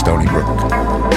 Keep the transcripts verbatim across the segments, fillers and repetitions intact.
Stony Brook.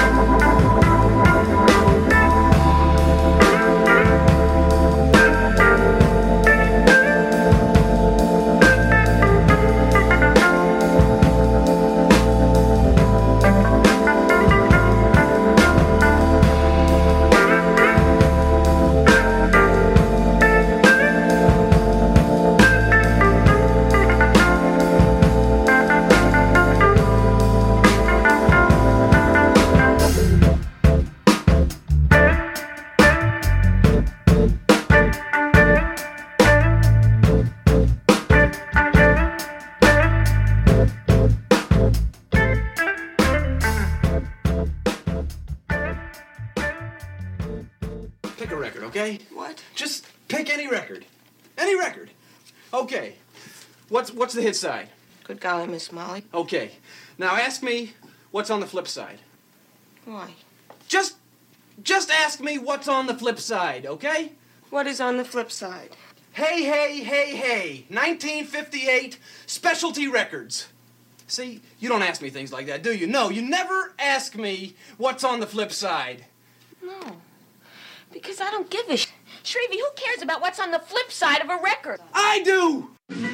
Pick a record, okay? What? Just pick any record. Any record. Okay. What's what's the hit side? Good golly, Miss Molly. Okay. Now ask me what's on the flip side. Why? Just just ask me what's on the flip side, okay? What is on the flip side? Hey, hey, hey, hey. nineteen fifty-eight Specialty Records. See, you don't ask me things like that, do you? No, you never ask me what's on the flip side. No. Because I don't give a sh... Shrevey, who cares about what's on the flip side of a record? I do!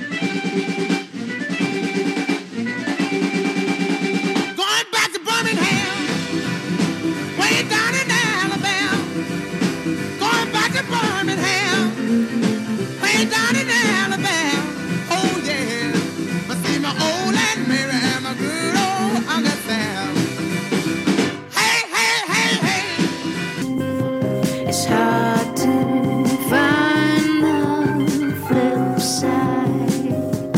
Going back to Birmingham, way down in Alabama. Going back to Birmingham, way down in Alabama. Oh yeah, I see my old Aunt Mary and my good old Uncle Sam. Hey, hey, hey, hey. It's hard to find the flip side.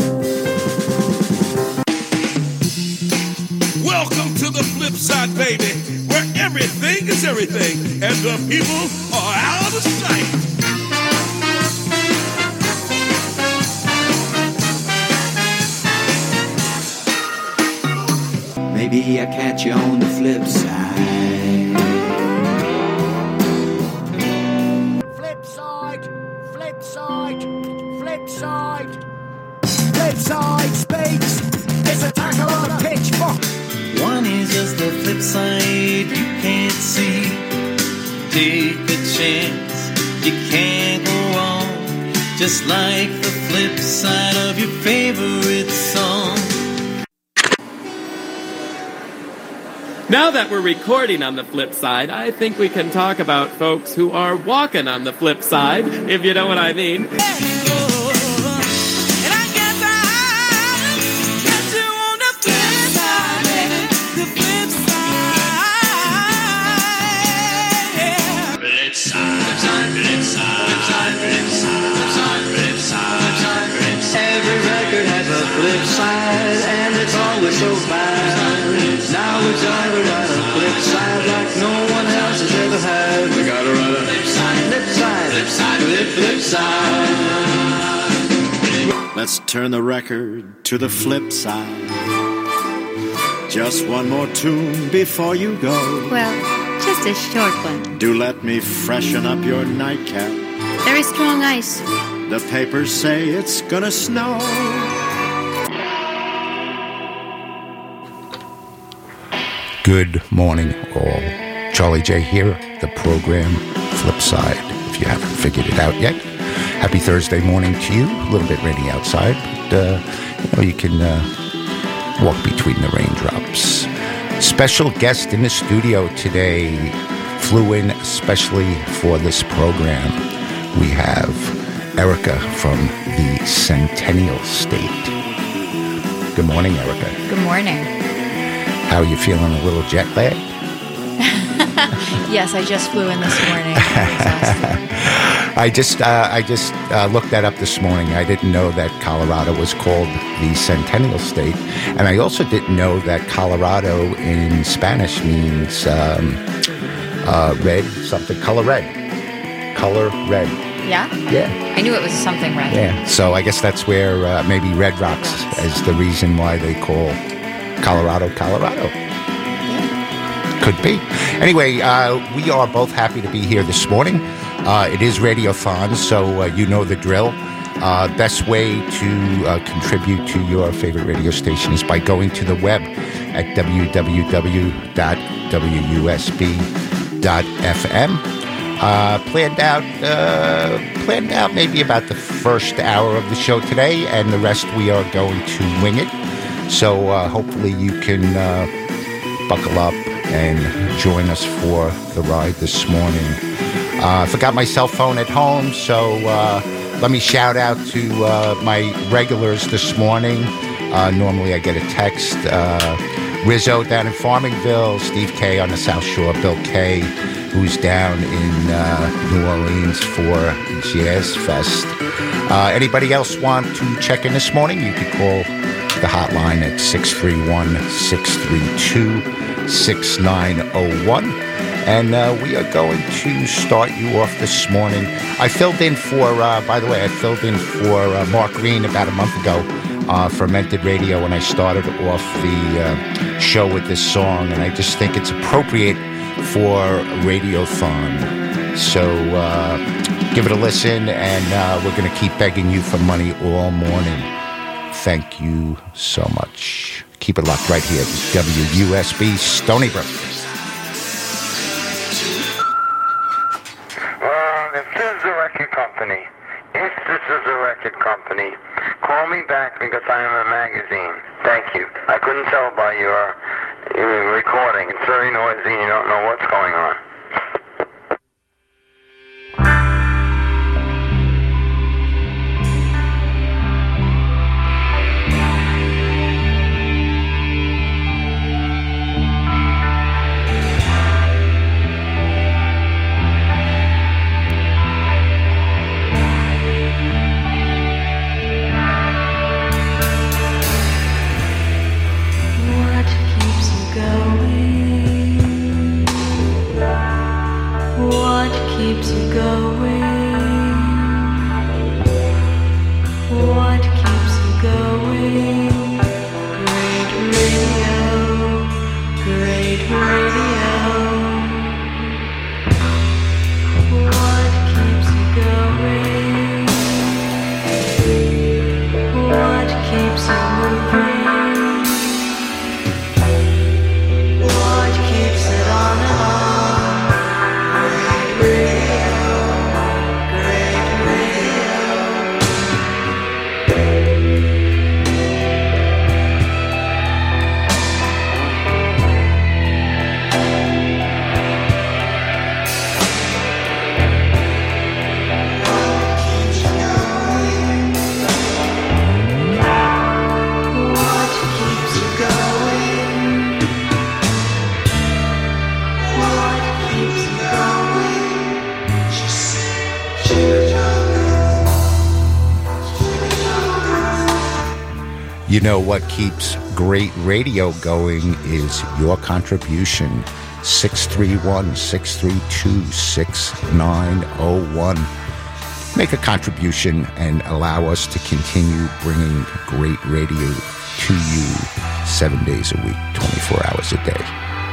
Welcome to the flip side, baby, where everything is everything, and the people are out of sight. Maybe I catch you on the flip side. Flip side, flip side, flip side. Flip side speaks. It's a tackle on a pitchfork. One is just the flip side you can't see. Take a chance, you can't go wrong. Just like the flip side of your favorite song. Now that we're recording on the flip side, I think we can talk about folks who are walking on the flip side, if you know what I mean. Every record has a flip side, and it's always so fine. Now we're trying to write a flip side like no one else has ever had. We gotta write a flip side, flip side, flip side, flip, flip side. Let's turn the record to the flip side. Just one more tune before you go. Well, just a short one. Do let me freshen up your nightcap. Very strong ice. The papers say it's gonna snow. Good morning, all. Charlie J here, the program Flipside, if you haven't figured it out yet. Happy Thursday morning to you. A little bit rainy outside, but uh, you know, you can uh, walk between the raindrops. Special guest in the studio today, flew in especially for this program. We have Erica from the Centennial State. Good morning, Erica. Good morning. How are you feeling? A little jet lag? Yes, I just flew in this morning. I just uh, I just uh, looked that up this morning. I didn't know that Colorado was called the Centennial State, and I also didn't know that Colorado in Spanish means um, uh, red, something color red, color red. Yeah? Yeah. I knew it was something red. Yeah. So I guess that's where uh, maybe Red Rocks is the reason why they call Colorado, Colorado. Could be. Anyway, uh, we are both happy to be here this morning. Uh, it is Radiothon, so uh, you know the drill. Uh, best way to uh, contribute to your favorite radio station is by going to the web. at w w w dot w u s b dot f m. Uh, planned out, uh, planned out maybe about the first hour of the show today, and the rest we are going to wing it. So uh, hopefully you can uh, buckle up and join us for the ride this morning. Uh, I forgot my cell phone at home, so uh, let me shout out to uh, my regulars this morning. Uh, normally I get a text. Uh, Rizzo down in Farmingville, Steve K on the South Shore, Bill K, who's down in uh, New Orleans for Jazz Fest. Uh, anybody else want to check in this morning? You could call the hotline at six three one, six three two, six nine zero one. And uh, we are going to start you off this morning. I filled in for, uh, by the way, I filled in for uh, Mark Green about a month ago. Uh, Fermented Radio when I started off the uh, show with this song, and I just think it's appropriate for Radiothon. So uh, give it a listen, and uh, we're going to keep begging you for money all morning. Thank you so much. Keep it locked right here at W U S B Stony Brook. Well, if this is a record company, if this is a record company, call me back because I am a magazine. Thank you. I couldn't tell by your, your recording. It's very noisy. You don't know what's going on. Keeps you going? What keeps you going? Great radio, great radio. What keeps you going? What keeps you moving? What keeps it on and on? You know what keeps great radio going is your contribution. six three one, six three two, six nine zero one. Make a contribution and allow us to continue bringing great radio to you seven days a week, twenty-four hours a day.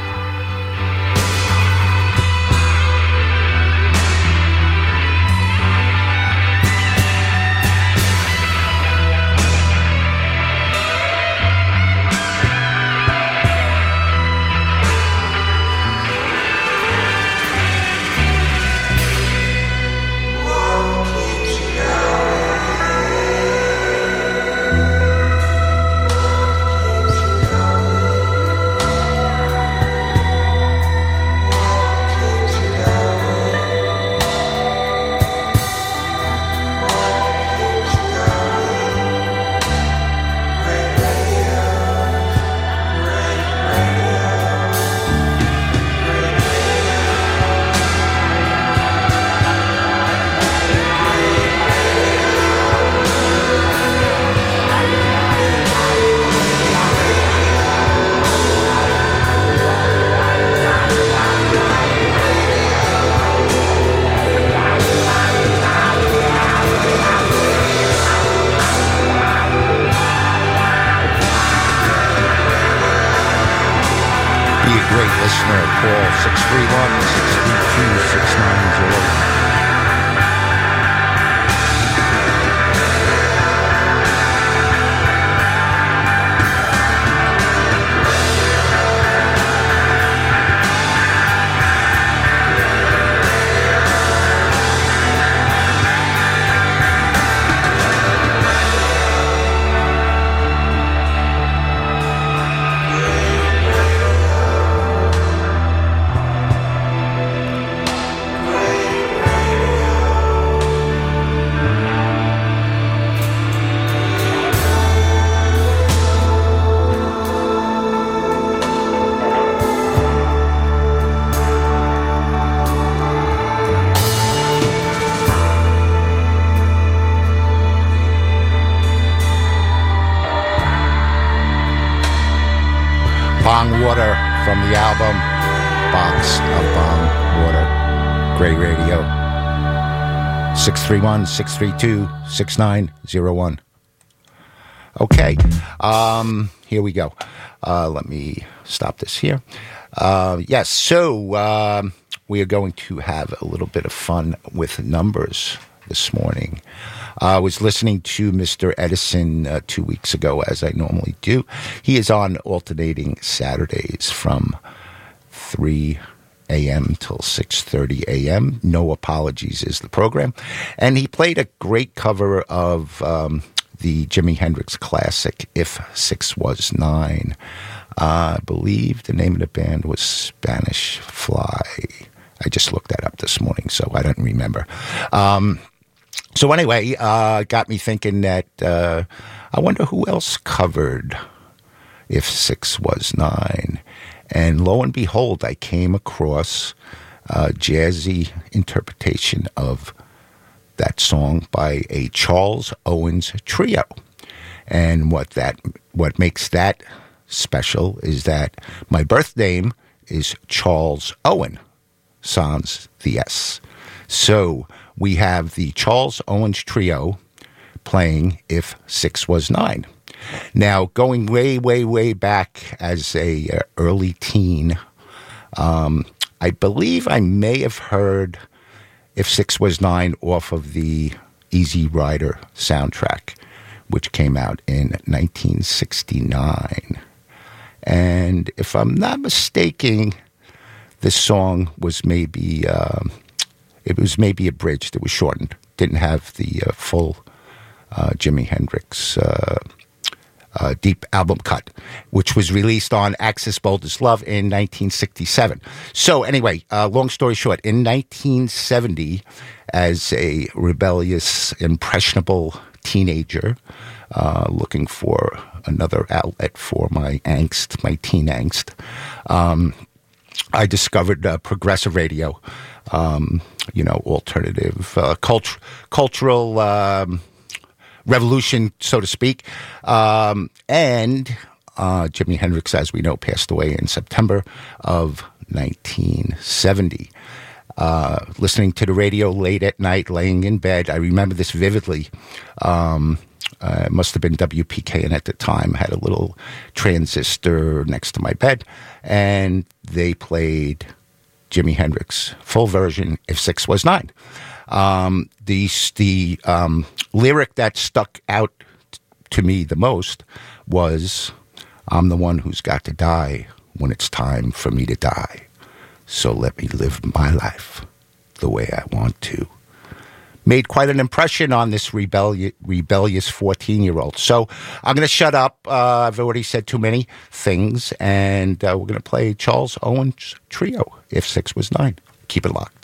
Listener, call six three one, six three two, six nine zero one. album, Box of Bong Water. Gray Radio. six three one, six three two, six nine zero one. Okay, um, here we go. Uh, let me stop this here. Uh, yes, so um, we are going to have a little bit of fun with numbers this morning. Uh, I was listening to Mister Edison uh, two weeks ago, as I normally do. He is on alternating Saturdays from three a.m. till six thirty a.m. No Apologies is the program. And he played a great cover of um, the Jimi Hendrix classic, If Six Was Nine. Uh, I believe the name of the band was Spanish Fly. I just looked that up this morning, so I don't remember. Um, so anyway, uh, got me thinking that uh, I wonder who else covered If Six Was Nine. And lo and behold, I came across a jazzy interpretation of that song by a Charles Owens trio. And what that what makes that special is that my birth name is Charles Owen, sans the S. So we have the Charles Owens trio playing If Six Was Nine. Now, going way, way, way back as a uh, early teen, um, I believe I may have heard If Six Was Nine off of the Easy Rider soundtrack, which came out in nineteen sixty-nine. And if I'm not mistaken, this song was maybe, uh, it was maybe abridged. It was shortened. Didn't have the uh, full uh, Jimi Hendrix uh Uh, deep album cut, which was released on Axis Boldest Love in nineteen sixty-seven. So anyway, uh, long story short, in nineteen seventy, as a rebellious, impressionable teenager uh, looking for another outlet for my angst, my teen angst, um, I discovered uh, progressive radio, um, you know, alternative, uh, cult- cultural um revolution, so to speak. Um, and uh, Jimi Hendrix, as we know, passed away in September of nineteen seventy. Uh, listening to the radio late at night, laying in bed, I remember this vividly. Um, uh, it must have been W P K N at the time. Had a little transistor next to my bed, and they played Jimi Hendrix, full version, If Six Was Nine. Um, the the um, lyric that stuck out t- to me the most was, I'm the one who's got to die when it's time for me to die. So let me live my life the way I want to. Made quite an impression on this rebelli- rebellious fourteen-year-old. So I'm going to shut up. Uh, I've already said too many things, and uh, we're going to play Charles Owens Trio, If Six Was Nine. Keep it locked.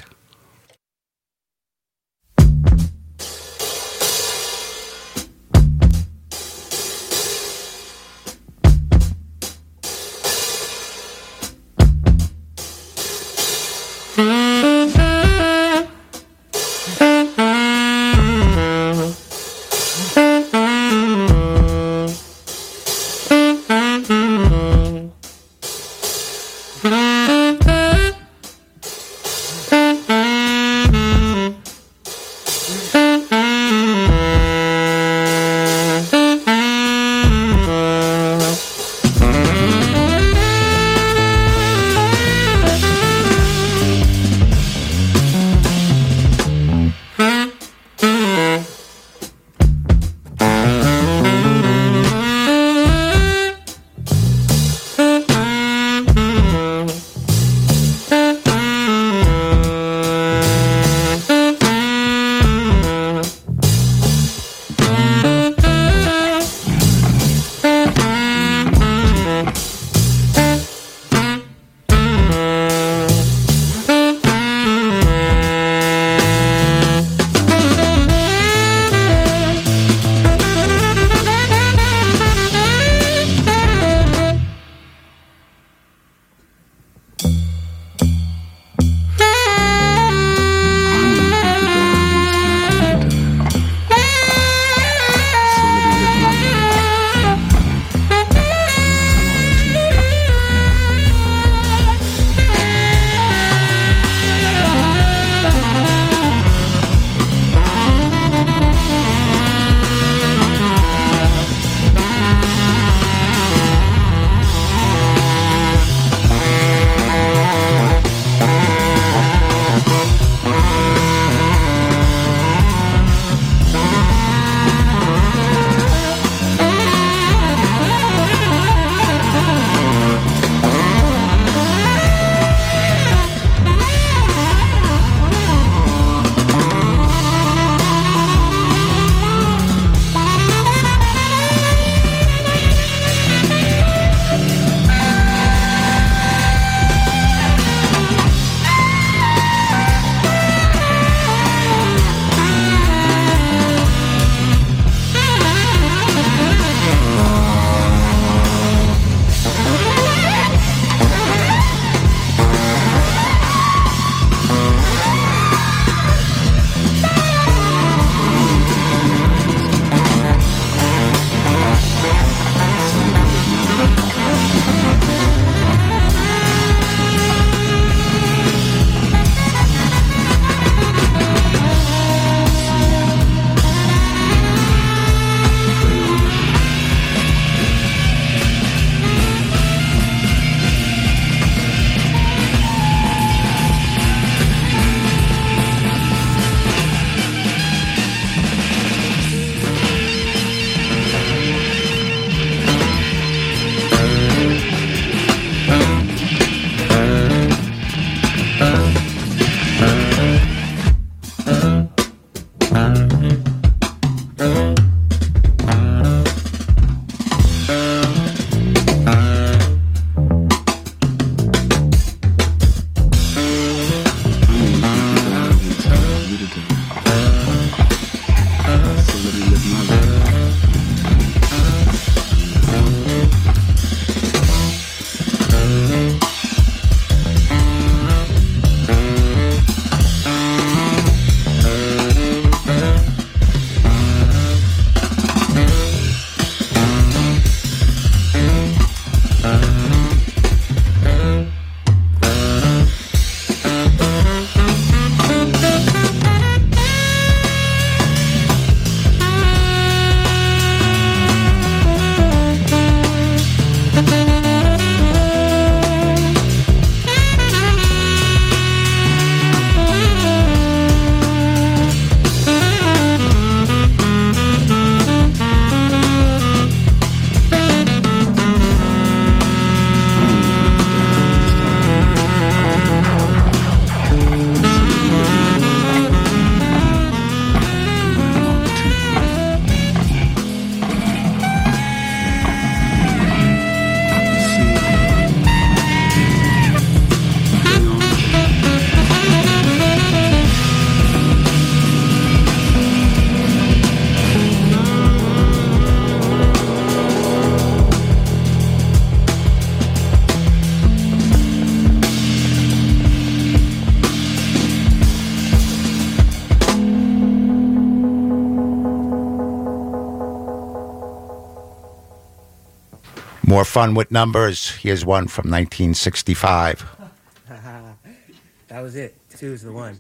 More fun with numbers. Here's one from nineteen sixty-five. That was it. Two is the one.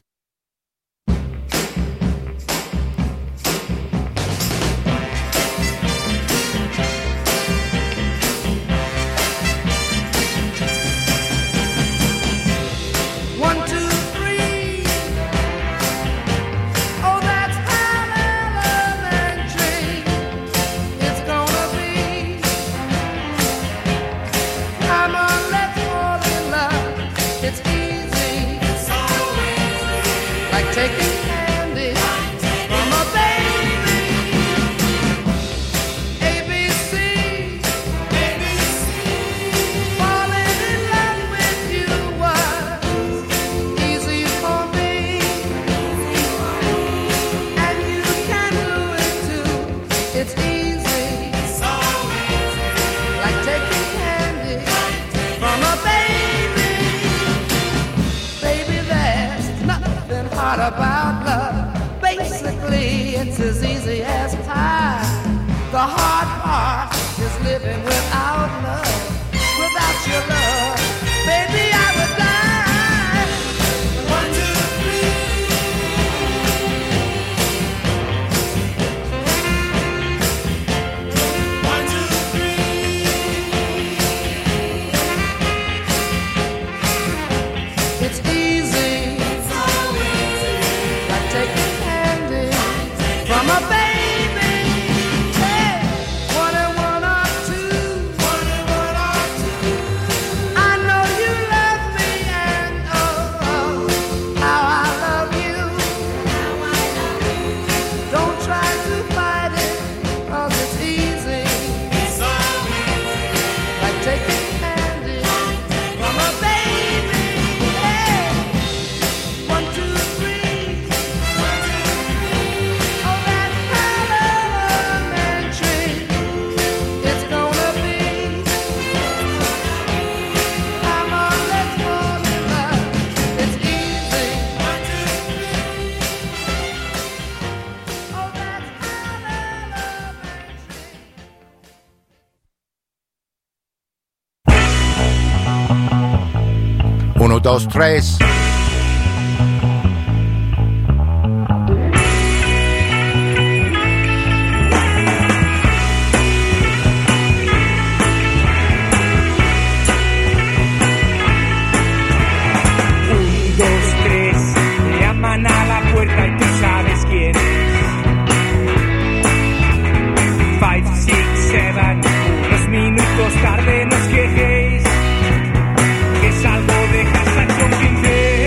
One, two, three. Oh, that's how elementary it's gonna be. Come on, let's fall in love. It's easy. It's so easy. Like taking candy from a baby. A B C. A B C. Falling in love with you was easy for me. And you can do it too. It's easy. So easy. Like taking candy from a baby. Baby, there's nothing hard about love. Basically, it's as easy as pie. The hard part is living without love. Without your love, baby, I would die. One, two, three. One, two, three. It's easy. It's so easy. Like taking candy from a baby. Hey, one and one are two. One and one are two. I know you love me, and oh, oh, how I love you. How I love you. Don't try to fight it, 'cause it's easy. It's so easy. Like taking candy from a baby. Hey, one, two, three. One, two, three. Oh, that's how elementary it's gonna be. Come on, let's fall in love. It's easy. One, two, three. Oh, that's how elementary. Uno, dos, tres. Un, dos, tres, llaman a la puerta y tú sabes quién es. Five, six, seven, unos minutos tarde no os quejéis, que salgo de casa con quince.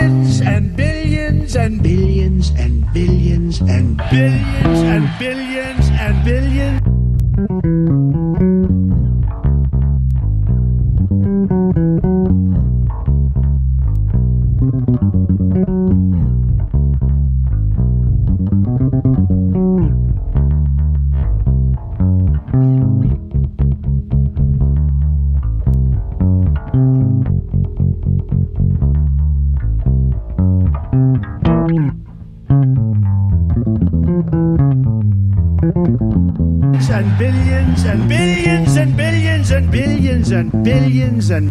billions and billions and billions and billions and billions and billions and billions. And billions and billions and billions and billions and billions and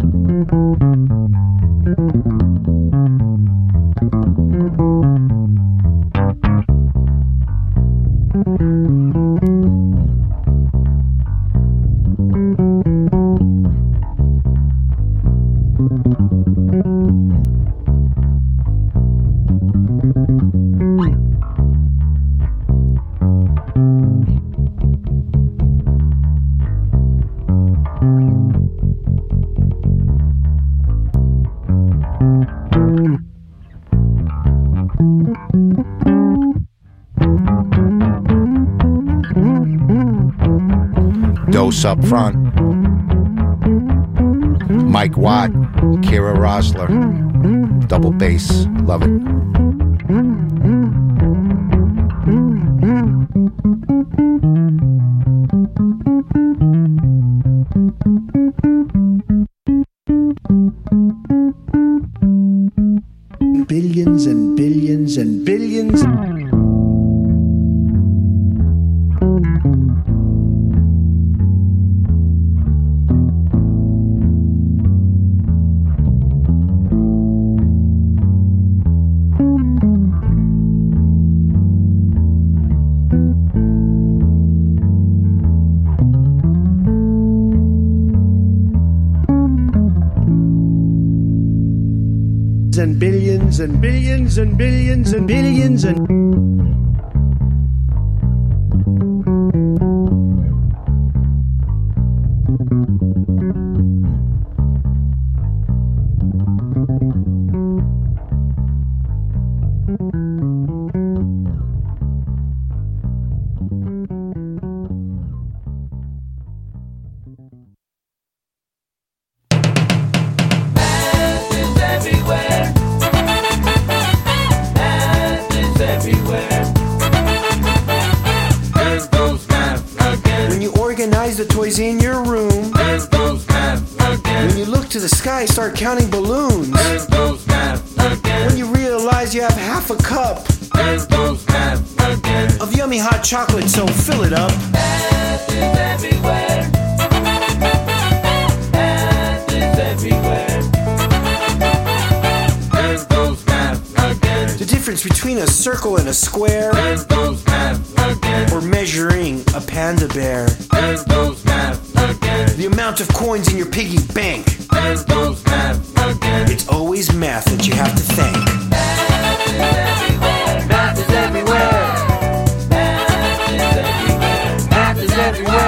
Dose up front. Mike Watt, Kira Rosler, double bass, love it. billions and billions and billions. And billions and billions and billions and billions and the toys in your room. There goes math again. When you look to the sky, start counting balloons. There goes math again. When you realize you have half a cup. There goes math again. Of yummy hot chocolate, so fill it up. Math is everywhere. Math is everywhere. There goes math again. The difference between a circle and a square. There goes math again. Or measuring a panda bear. There goes math again. The amount of coins in your piggy bank. There goes math again. It's always math that you have to thank. Math is everywhere. Math is everywhere. Math is everywhere. Math is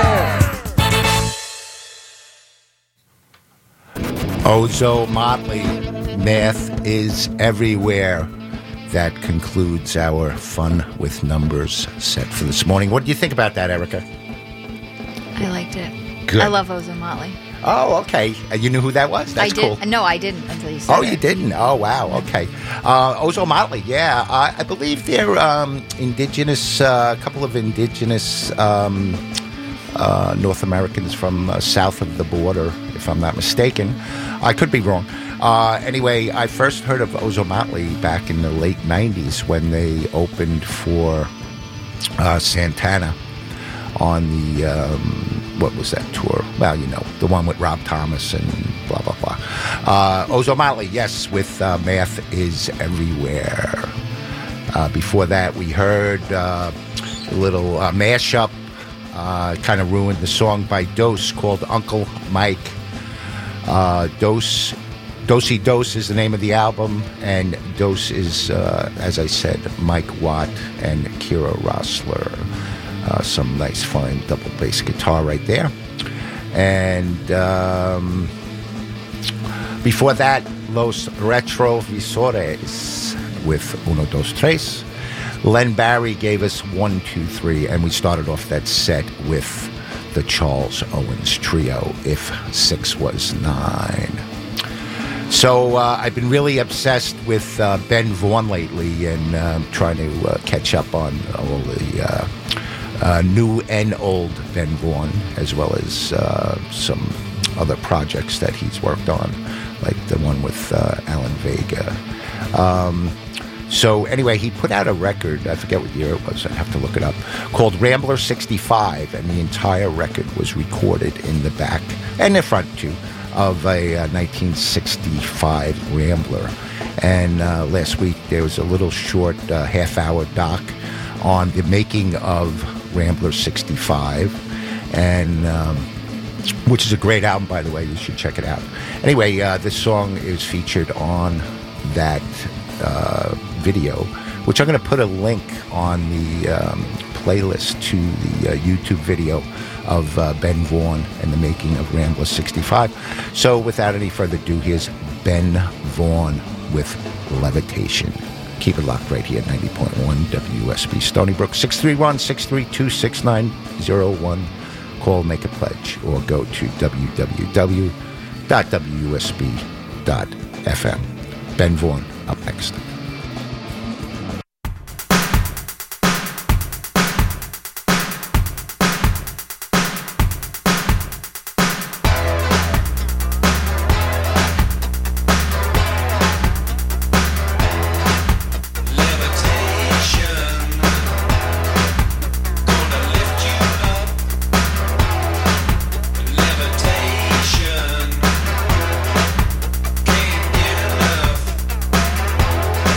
everywhere. Ozo Motley, math is everywhere. That concludes our fun with numbers set for this morning. What do you think about that, Erica? I liked it. Good. I love Ozo Motley. Oh, okay. Uh, you knew who that was? That's I did. cool. No, I didn't until you said Oh, it. you didn't? Oh, wow. Okay. Uh, Ozo Motley, yeah. Uh, I believe they're um, indigenous, a uh, couple of indigenous um, uh, North Americans from uh, south of the border, if I'm not mistaken. I could be wrong. Uh, anyway, I first heard of Ozo Motley back in the late nineties when they opened for uh, Santana on the, um, what was that tour? Well, you know, the one with Rob Thomas and blah, blah, blah. Uh, Ozo Motley, yes, with uh, Math is Everywhere. Uh, before that, we heard uh, a little uh, mashup, uh, kind of ruined the song by Dose called Uncle Mike. Uh, Dose... Dosey Dose is the name of the album, and Dose is, uh, as I said, Mike Watt and Kira Rosler. Uh, some nice, fine double bass guitar right there. And um, before that, Los Retrovisores with Uno, Dos, Tres. Len Barry gave us One, Two, Three, and we started off that set with the Charles Owens Trio, If Six Was Nine. So uh, I've been really obsessed with uh, Ben Vaughn lately and uh, trying to uh, catch up on all the uh, uh, new and old Ben Vaughn, as well as uh, some other projects that he's worked on, like the one with uh, Alan Vega. Um, so anyway, he put out a record, I forget what year it was, I'd have to look it up, called Rambler sixty-five, and the entire record was recorded in the back and the front too of a uh, nineteen sixty-five Rambler. And uh, last week there was a little short uh, half-hour doc on the making of Rambler sixty-five, and um, which is a great album, by the way. You should check it out. Anyway, uh, this song is featured on that uh, video, which I'm going to put a link on the um, playlist to the uh, YouTube video of uh, Ben Vaughn and the making of Rambler sixty-five. So without any further ado, here's Ben Vaughn with Levitation. Keep it locked right here at ninety point one W S B Stony Brook, six three one, six three two, six nine zero one. Call, make a pledge, or go to w w w dot w s b dot f m. Ben Vaughn up next. Levitation, can't get enough.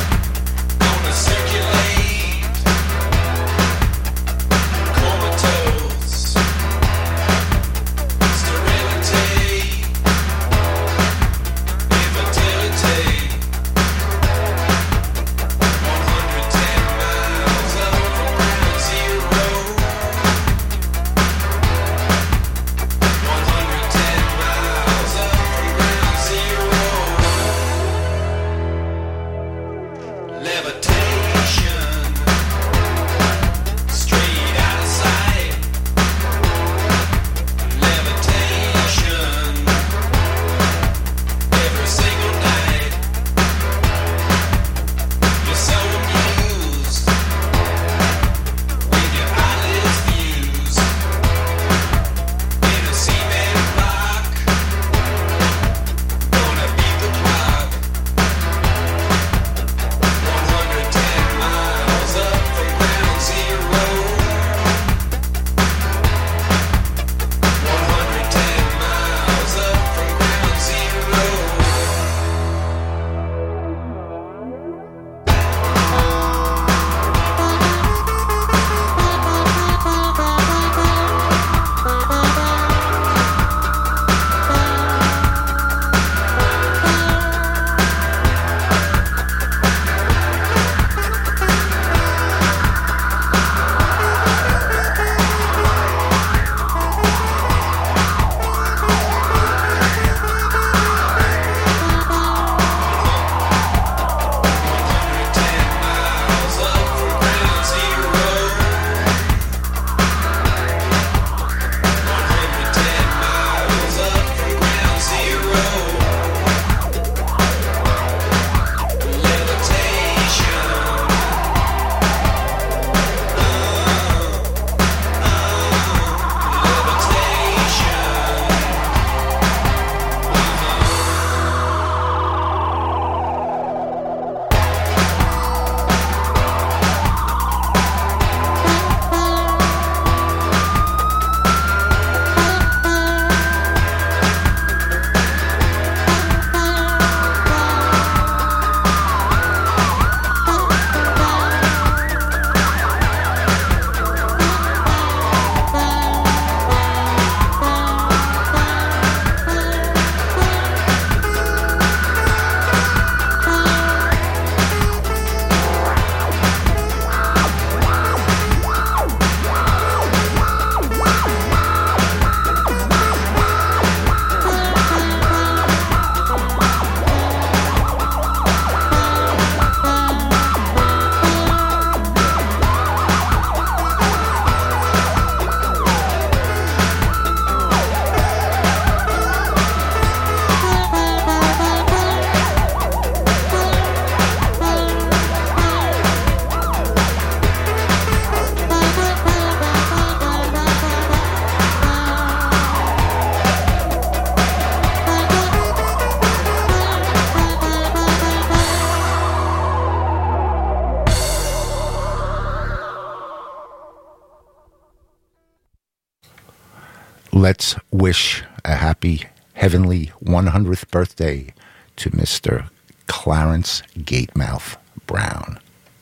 Let's wish a happy heavenly one hundredth birthday to Mister Clarence Gatemouth Brown.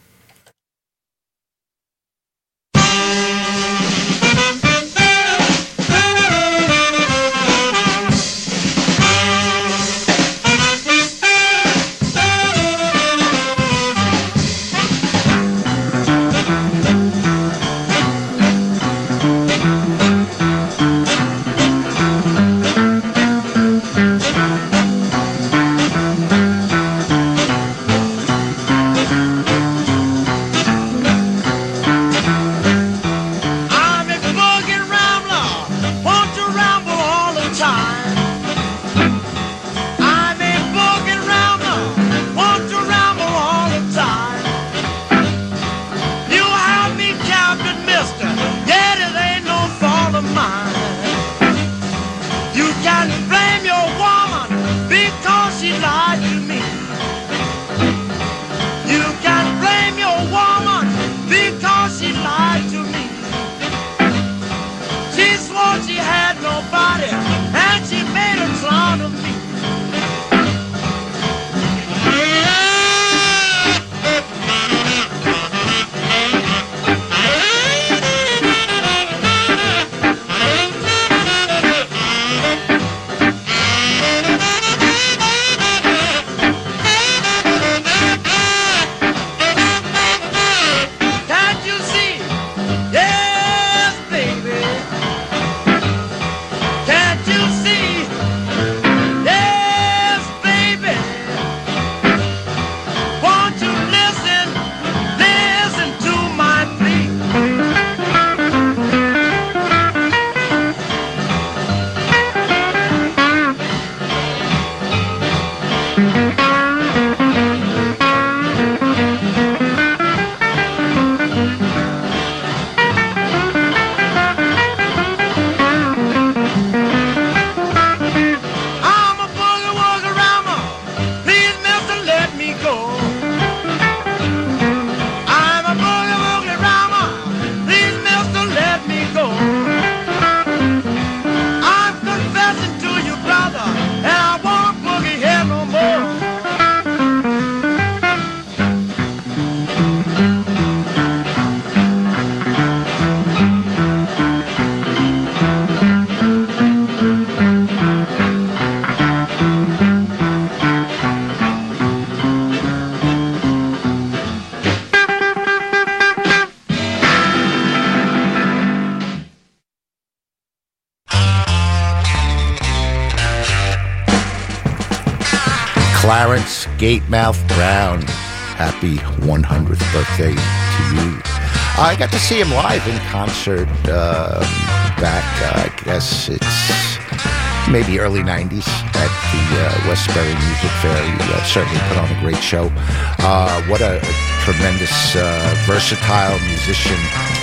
Clarence Gatemouth Brown, happy one hundredth birthday to you. I got to see him live in concert uh, back, uh, I guess it's maybe early nineties at the uh, Westbury Music Fair. He uh, certainly put on a great show. Uh, what a, a tremendous, uh, versatile musician.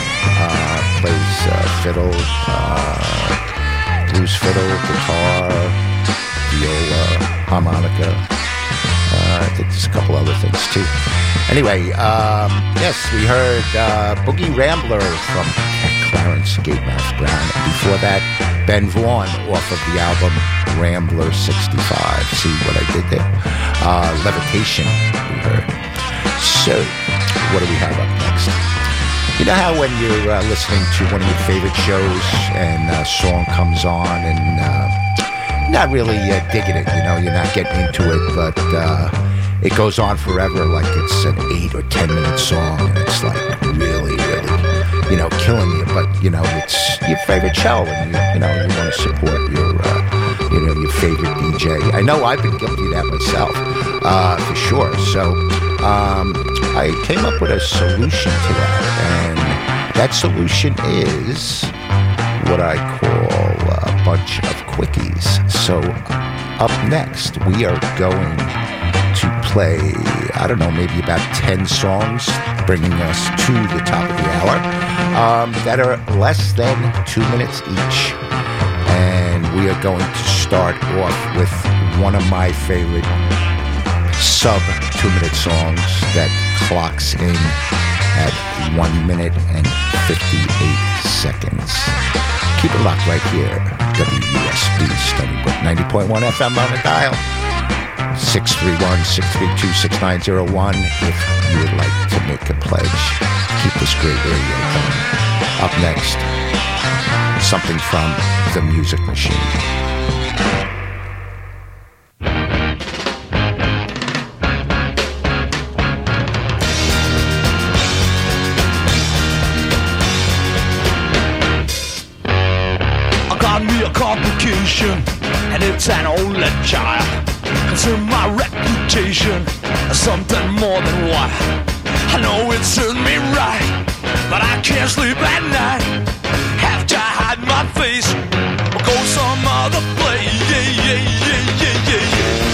Uh, plays uh, fiddle, uh, blues fiddle, guitar, viola, harmonica. Uh, I think there's a couple other things too. Anyway, um, yes, we heard uh, Boogie Rambler from Clarence Gatemouth Brown. And before that, Ben Vaughn off of the album Rambler sixty-five. See what I did there? Uh, Levitation, we heard. So, what do we have up next? You know how when you're uh, listening to one of your favorite shows and a song comes on and uh, not really uh, digging it, you know, you're not getting into it, but uh, it goes on forever like it's an eight or ten minute song, and it's like really, really, you know, killing you. But you know, it's your favorite show, and you, you know, you want to support your, uh, you know, your favorite D J. I know I've been guilty of that myself, uh, for sure. So um, I came up with a solution to that, and that solution is what I call a bunch of quickies. So up next, we are going to play, I don't know, maybe about ten songs, bringing us to the top of the hour, um, that are less than two minutes each. And we are going to start off with one of my favorite sub two minute songs that clocks in at one minute and fifty-eight seconds. Keep it locked right here. W U S B, Stony Brook, ninety point one F M on the dial. six three one, six three two, six nine zero one if you would like to make a pledge. Keep this great radio going. Up next, something from The Music Machine. Complication, and it's an only child. Consider my reputation as something more than wild. I know it serves me right, but I can't sleep at night. Have to hide my face or go some other place. Yeah, yeah, yeah, yeah, yeah,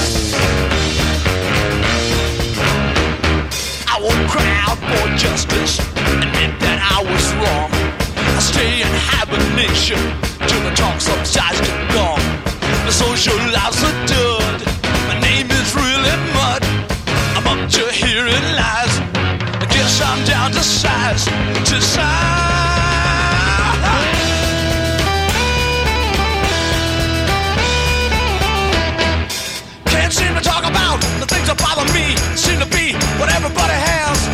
yeah. I won't cry out for justice, admit that I was wrong. I stay in hibernation till the talk subsides to gone. My social life's a dud. My name is really mud. I'm up to hearing lies. I guess I'm down to size, to size. Can't seem to talk about the things that bother me. Seem to be what everybody has.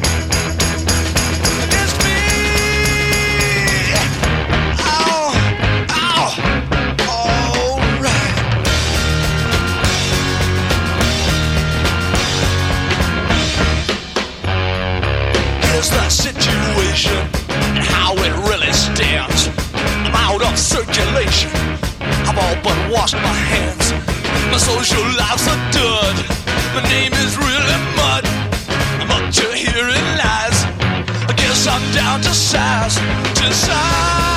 The situation and how it really stands. I'm out of circulation. I've all but washed my hands. My social life's a dud. My name is really mud. I'm up to hearing lies. I guess I'm down to size, to size.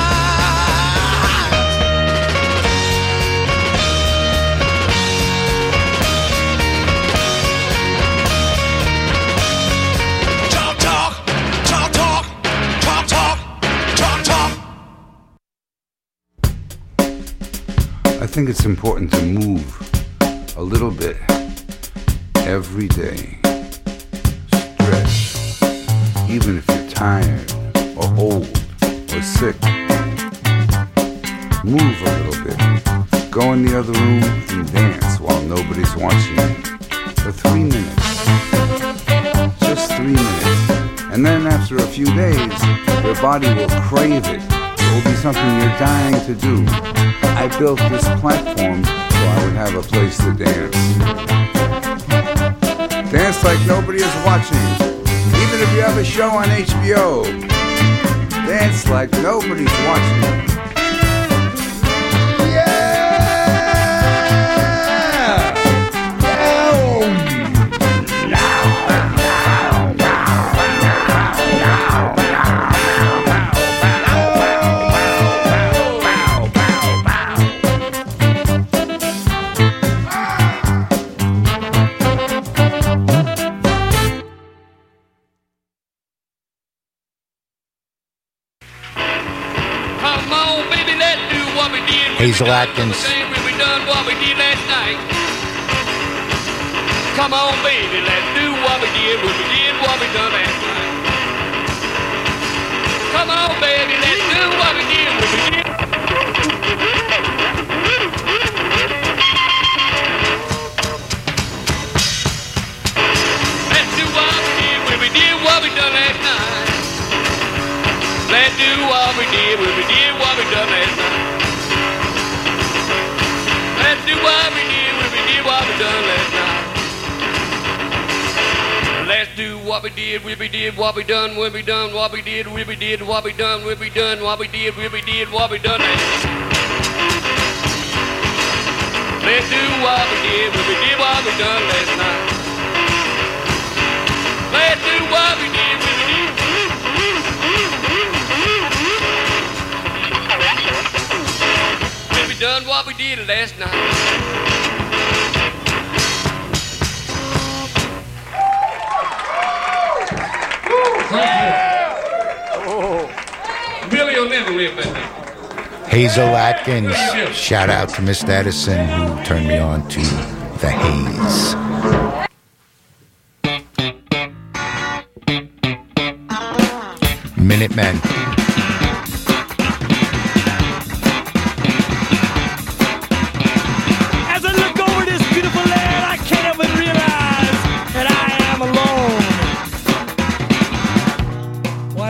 I think it's important to move a little bit every day. Stretch, even if you're tired or old or sick. Move a little bit. Go in the other room and dance while nobody's watching you. For three minutes. Just three minutes. And then after a few days, your body will crave it. It will be something you're dying to do. I built this platform so I would have a place to dance. Dance like nobody is watching. Even if you have a show on H B O. Dance like nobody's watching. Hazel Atkins. We done what we did last night. Come on, baby, let's do what we did when we did what we done last night. Come on, baby, let's do what we did when we did. Let's do what we did when we did what we done last night. Let's do what we did when we did what we done last night. Let's do what we did when we did what we done last night. Let's do what we did, we did what we done, when we done what we did, we did what we done, when we done what we did, we did what we done last night. Let's do what we did, we did what we done last night. Let's do what we did, we did. We done what we did last night. Oh. Billy will never live that day. Hazel Atkins. Shout out to Miss Edison who turned me on to The Haze. Minutemen.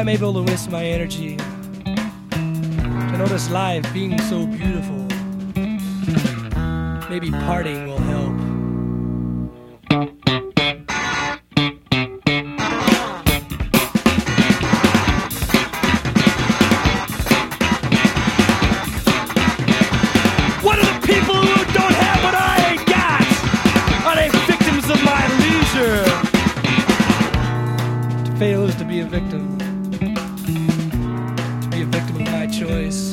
able to waste my energy to notice life being so beautiful. Maybe partying will help. What are the people who don't have what I ain't got? Are they victims of my leisure? To fail is to be a victim. To be a victim of my choice.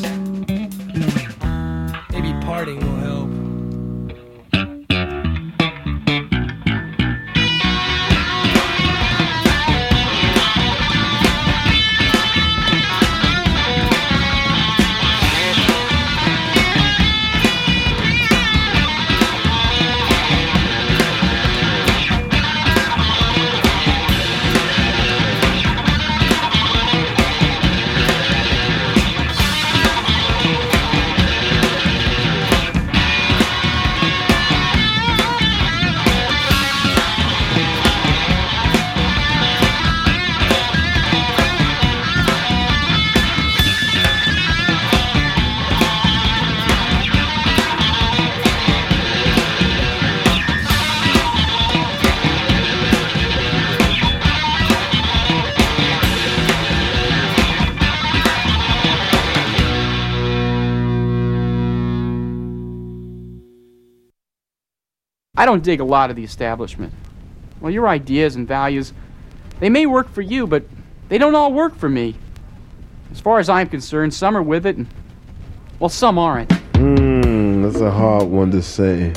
Maybe partying will help. I don't dig a lot of the establishment. Well, your ideas and values, they may work for you, but they don't all work for me. As far as I'm concerned, some are with it, and, well, some aren't. Hmm, that's a hard one to say.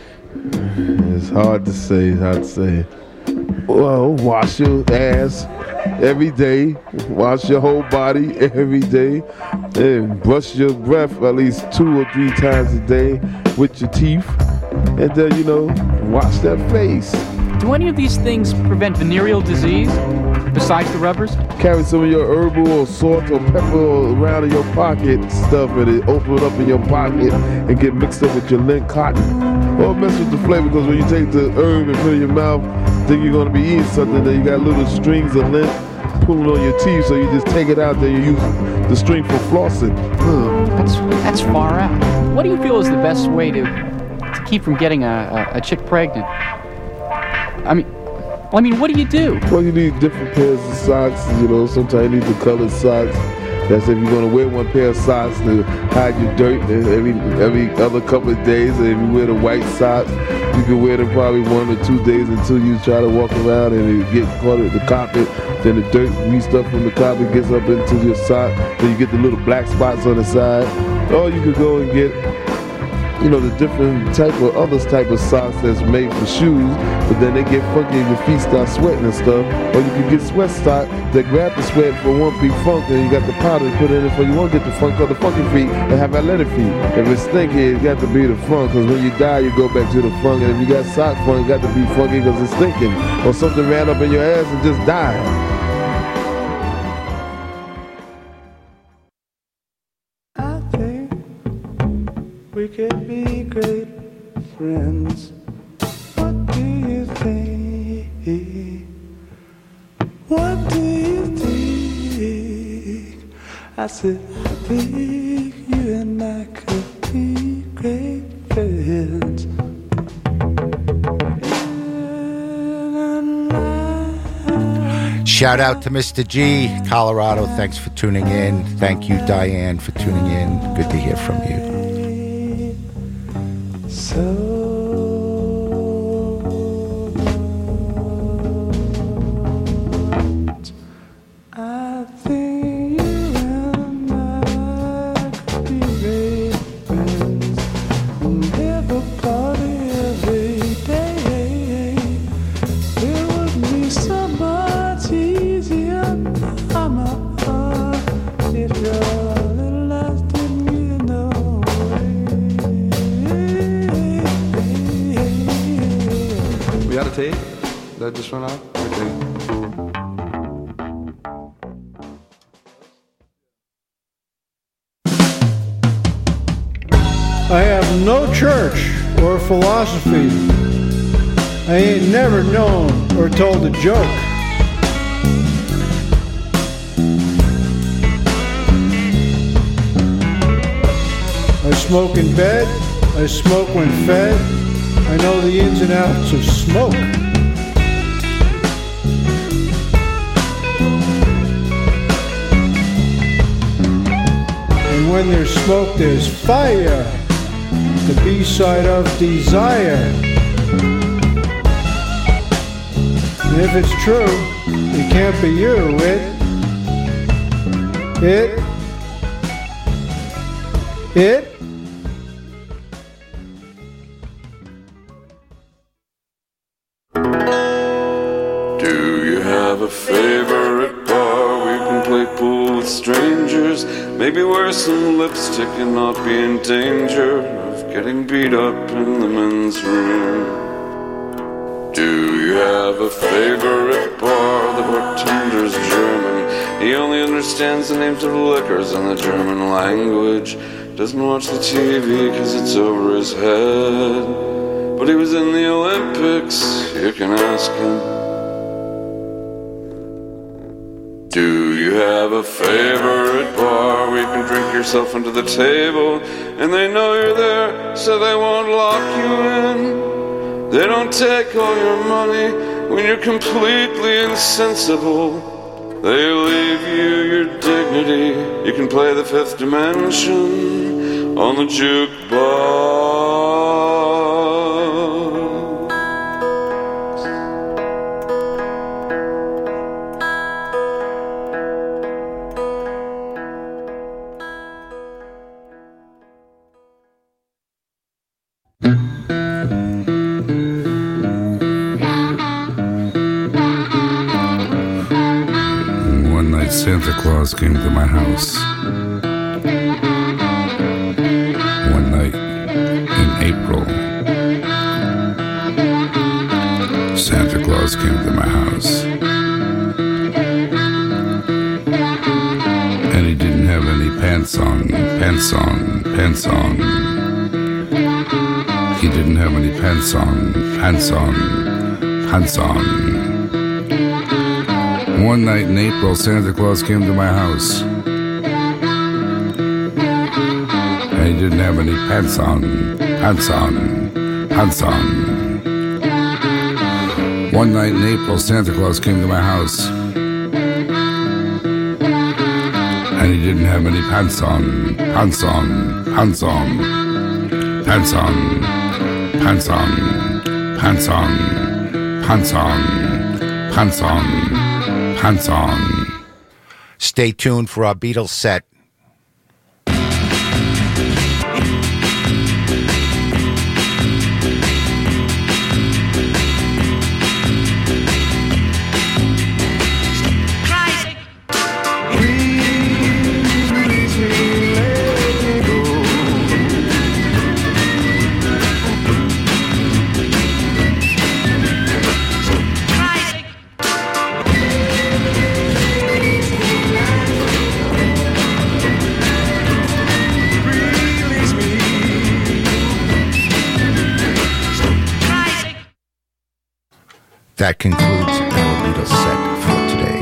It's hard to say, it's hard to say. Well, wash your ass every day. Wash your whole body every day. And brush your breath at least two or three times a day with your teeth. And then, you know, wash that face. Do any of these things prevent venereal disease, besides the rubbers? Carry some of your herbal or salt or pepper around in your pocket, stuff it, and open it up in your pocket and get mixed up with your lint cotton. Or mess with the flavor, because when you take the herb and put it in your mouth, think you're going to be eating something, then you got little strings of lint pulling on your teeth, so you just take it out, then you use the string for flossing. Ugh, that's, that's far out. What do you feel is the best way to, to keep from getting a, a, a chick pregnant? I mean, well, I mean, what do you do? Well, you need different pairs of socks, you know, sometimes you need the colored socks. That's if you're gonna wear one pair of socks to hide your dirt every every other couple of days. And if you wear the white socks, you can wear them probably one or two days until you try to walk around and it get caught at the carpet. Then the dirt, grease stuff from the carpet gets up into your sock. Then you get the little black spots on the side. Or you could go and get, you know, the different type of other type of socks that's made for shoes, but then they get funky and your feet start sweating and stuff. Or you can get sweat stock that grab the sweat for one big funk, and you got the powder to put in it for you won't get the funk or the funky feet and have athletic feet. If it's stinky, it got to be the funk, because when you die, you go back to the funk. And if you got sock funk, it got to be funky because it's stinking. Or something ran up in your ass and just died. We could be great friends. What do you think? What do you think? I said, I think you and I could be great friends. Shout out to Mister G, Colorado. Thanks for tuning in. Thank you, Diane, for tuning in. Good to hear from you. So I think you and I could be great friends and have a party every day. It would be so much easier, mama, if your little eyes didn't get no We got a tape that just went out? Okay. I have no church or philosophy. I ain't never known or told a joke. smoke in bed, I smoke when fed. I know the ins and outs of smoke. And when there's smoke, there's fire. The B-side of desire. And if it's true, it can't be you. It, it, it. Do you have a favorite bar where you can play pool with strangers? Maybe wear some lipstick and not be in danger of getting beat up in the men's room. Do you have a favorite bar? The bartender's German. He only understands the names of the liquors and the German language. Doesn't watch the T V cause it's over his head. But he was in the Olympics, you can ask him. Do you have a favorite bar where you can drink yourself under the table and they know you're there so they won't lock you in? They don't take all your money when you're completely insensible. They leave you your dignity. You can play the fifth dimension on the jukebox. Santa Claus came to my house one night in April. Santa Claus came to my house, and he didn't have any pants on, pants on, pants on. He didn't have any pants on, pants on, pants on. One night in April, Santa Claus came to my house, and he didn't have any pants on, pants on, pants on. One night in April, Santa Claus came to my house, and he didn't have any pants on, pants on, pants on, pants on, pants on, pants on, pants on, pants on. Pants on. Stay tuned for our Beatles set. That concludes our Beatles set for today.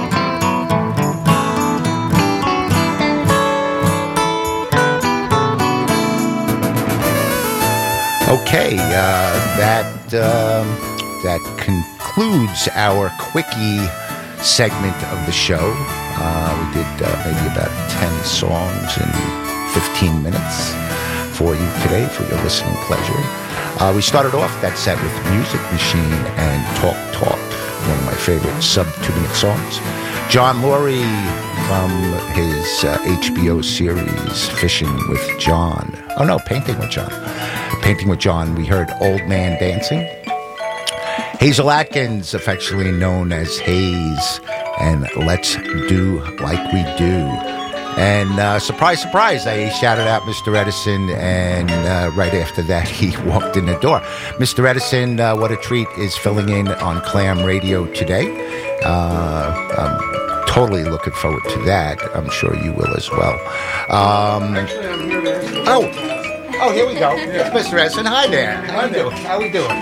Okay, uh, that um, that concludes our quickie segment of the show. Uh, we did uh, maybe about ten songs in fifteen minutes for you today for your listening pleasure. Uh, we started off that set with Music Machine and Talk Talk, one of my favorite sub-two-minute songs. John Laurie from his uh, H B O series, Fishing with John. Oh, no, Painting with John. Painting with John, we heard Old Man Dancing. Hazel Atkins, affectionately known as Hayes, and Let's Do Like We Do. And uh, surprise, surprise, I shouted out Mister Edison, and uh, right after that, he walked in the door. Mister Edison, uh, what a treat, is filling in on Clam Radio today. Uh, I'm totally looking forward to that. I'm sure you will as well. Um, Actually, I'm here to answer. Oh, oh, here we go. It's Mister Edison. Hi there. How you doing? How we doing?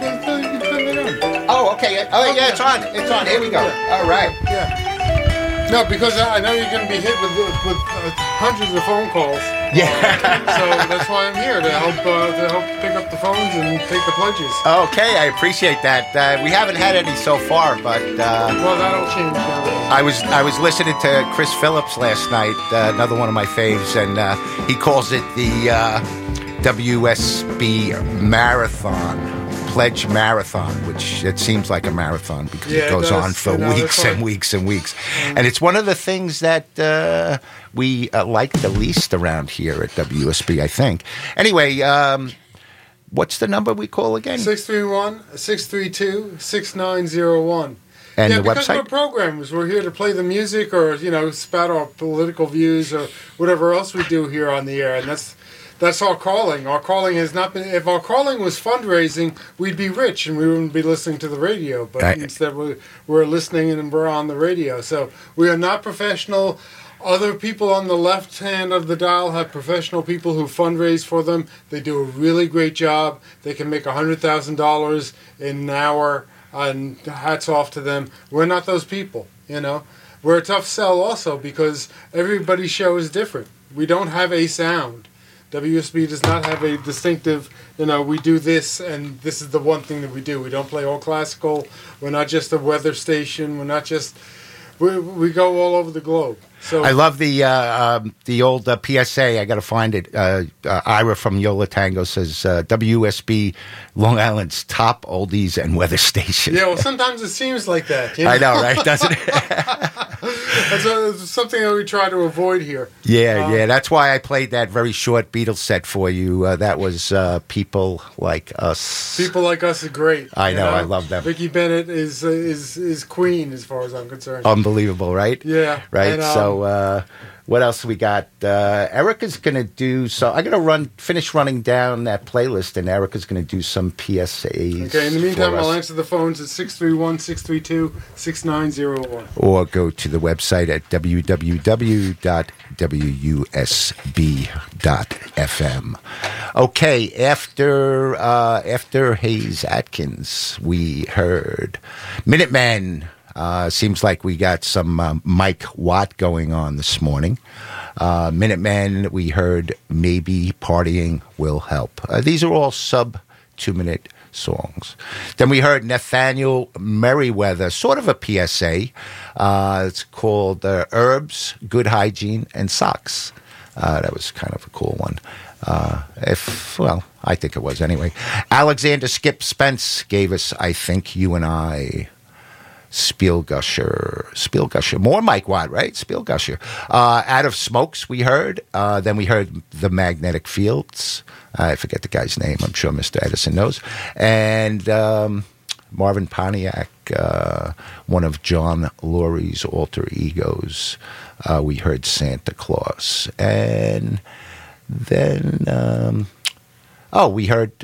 Oh, okay. Oh, yeah, it's on. It's on. Here we go. All right. Yeah. No, because I know you're going to be hit with with uh, hundreds of phone calls. Yeah. So that's why I'm here to help uh, to help pick up the phones and take the pledges. Okay, I appreciate that. Uh, we haven't had any so far, but uh, well, that'll change now. I was I was listening to Chris Phillips last night, uh, another one of my faves, and uh, he calls it the uh, W S B Marathon. Pledge Marathon, which it seems like a marathon because Yeah, it it goes does. on for You know, weeks that's and why- weeks and weeks. And it's one of the things that uh, we uh, like the least around here at W S B, I think. Anyway, um, what's the number we call again? six three one, six three two, six nine zero one. And yeah, the because website? we're programmers. We're here to play the music or, you know, spout our political views or whatever else we do here on the air. And that's that's our calling. Our calling has not been... If our calling was fundraising, we'd be rich and we wouldn't be listening to the radio. But Right. instead, we're, we're listening and we're on the radio. So we are not professional. Other people on the left hand of the dial have professional people who fundraise for them. They do a really great job. They can make one hundred thousand dollars in an hour. And hats off to them. We're not those people, you know. We're a tough sell also because everybody's show is different. We don't have a sound. W S B does not have a distinctive, you know, we do this and this is the one thing that we do. We don't play all classical. We're not just a weather station. We're not just, we, we go all over the globe. So I love the uh, um, the old uh, P S A. I got to find it. Uh, uh, Ira from Yola Tango says uh, W S B, Long Island's top oldies and weather station. Yeah, well, sometimes it seems like that. You I know, right? Doesn't it? That's a, something that we try to avoid here. Yeah, Um, yeah. That's why I played that very short Beatles set for you. Uh, that was uh, People Like Us. People like us are great. I you know, I love them. Vicki Bennett is uh, is is queen as far as I'm concerned. Unbelievable, right? Yeah, Right. and, um, so, uh, what else we got? Uh, Erica's going to do so. I'm going to run, finish running down that playlist, and Erica's going to do some P S As. Okay, in the meantime, for us. I'll answer the phones at six three one, six three two, six nine zero one. Or go to the website at w w w dot w u s b dot f m. Okay, after uh, after Hayes Atkins, we heard Minutemen. Uh, seems like we got some uh, Mike Watt going on this morning. Uh, Minutemen, we heard Maybe Partying Will Help. Uh, these are all sub two-minute songs. Then we heard Nathaniel Merriweather, sort of a P S A. Uh, it's called uh, Herbs, Good Hygiene, and Socks. Uh, that was kind of a cool one. Uh, if well, I think it was anyway. Alexander Skip Spence gave us I Think You and I. Spielgusher, Spielgusher, more Mike Watt, right? Spielgusher. Uh, Out of Smokes, we heard. Uh, then we heard The Magnetic Fields. I forget the guy's name. I'm sure Mister Edison knows. And um, Marvin Pontiac, uh, one of John Lurie's alter egos. Uh, we heard Santa Claus. And then, um, oh, we heard